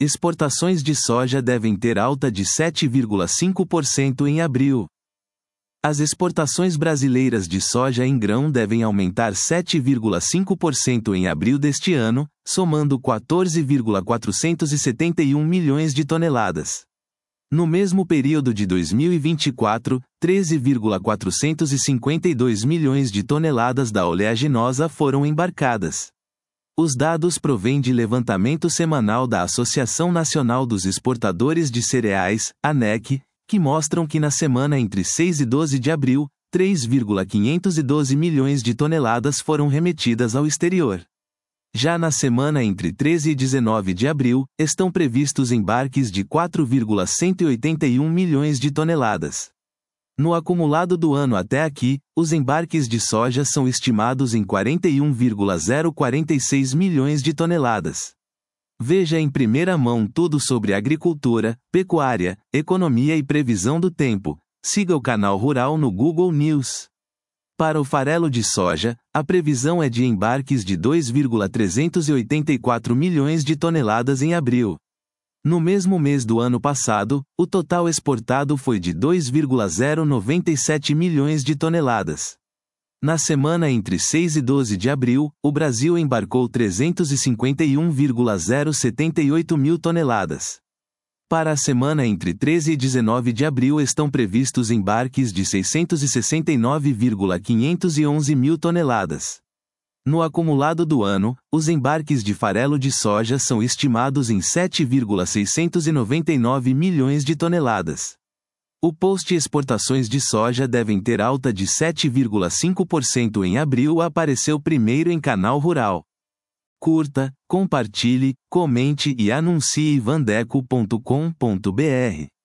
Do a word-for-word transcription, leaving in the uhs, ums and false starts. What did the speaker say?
Exportações de soja devem ter alta de sete vírgula cinco por cento em abril. As exportações brasileiras de soja em grão devem aumentar sete vírgula cinco por cento em abril deste ano, somando quatorze vírgula quatrocentos e setenta e um milhões de toneladas. No mesmo período de dois mil e vinte e quatro, treze vírgula quatrocentos e cinquenta e dois milhões de toneladas da oleaginosa foram embarcadas. Os dados provêm de levantamento semanal da Associação Nacional dos Exportadores de Cereais, ANEC, que mostram que na semana entre seis e doze de abril, três vírgula quinhentos e doze milhões de toneladas foram remetidas ao exterior. Já na semana entre treze e dezenove de abril, estão previstos embarques de quatro vírgula cento e oitenta e um milhões de toneladas. No acumulado do ano até aqui, os embarques de soja são estimados em quarenta e um vírgula zero quarenta e seis milhões de toneladas. Veja em primeira mão tudo sobre agricultura, pecuária, economia e previsão do tempo. Siga o canal Rural no Google News. Para o farelo de soja, a previsão é de embarques de dois vírgula trezentos e oitenta e quatro milhões de toneladas em abril. No mesmo mês do ano passado, o total exportado foi de dois vírgula zero noventa e sete milhões de toneladas. Na semana entre seis e doze de abril, o Brasil embarcou trezentos e cinquenta e um vírgula zero setenta e oito mil toneladas. Para a semana entre treze e dezenove de abril estão previstos embarques de seiscentos e sessenta e nove vírgula quinhentos e onze mil toneladas. No acumulado do ano, os embarques de farelo de soja são estimados em sete vírgula seiscentos e noventa e nove milhões de toneladas. O post exportações de soja devem ter alta de sete vírgula cinco por cento em abril apareceu primeiro em Canal Rural. Curta, compartilhe, comente e anuncie vandeco ponto com ponto br.